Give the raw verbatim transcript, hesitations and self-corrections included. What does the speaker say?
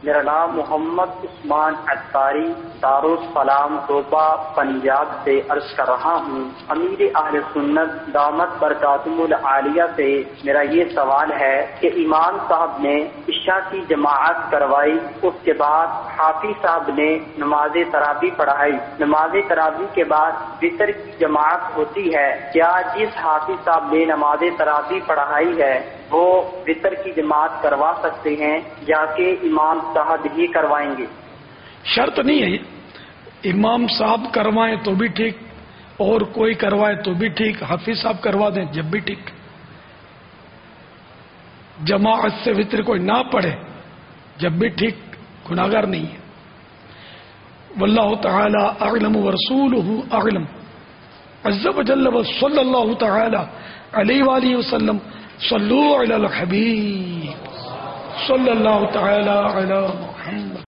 میرا نام محمد عثمان اتاری دارالسلام دوبا پنجاب سے عرض کر رہا ہوں۔ امیر اہل سنت دامت برکاتہم العالیہ سے میرا یہ سوال ہے کہ امام صاحب نے عشاء کی جماعت کروائی، اس کے بعد حافظ صاحب نے نماز تراویح پڑھائی، نماز تراویح کے بعد وتر کی جماعت ہوتی ہے، کیا جس حافظ صاحب نے نماز تراویح پڑھائی ہے وہ وتر کی جماعت کروا سکتے ہیں یا کہ امام صاحب ہی کروائیں گے؟ شرط نہیں ہے، امام صاحب کروائیں تو بھی ٹھیک اور کوئی کروائے تو بھی ٹھیک، حافظ صاحب کروا دیں جب بھی ٹھیک، جماعت سے وتر کوئی نہ پڑھے جب بھی ٹھیک، گناہگار نہیں ہے۔ واللہ تعالی اعلم ورسولہ اعلم عز وجل وصلی اللہ تعالی علیہ وآلہ وسلم صلو علی الحبیب صلی اللہ تعالی علی محمد۔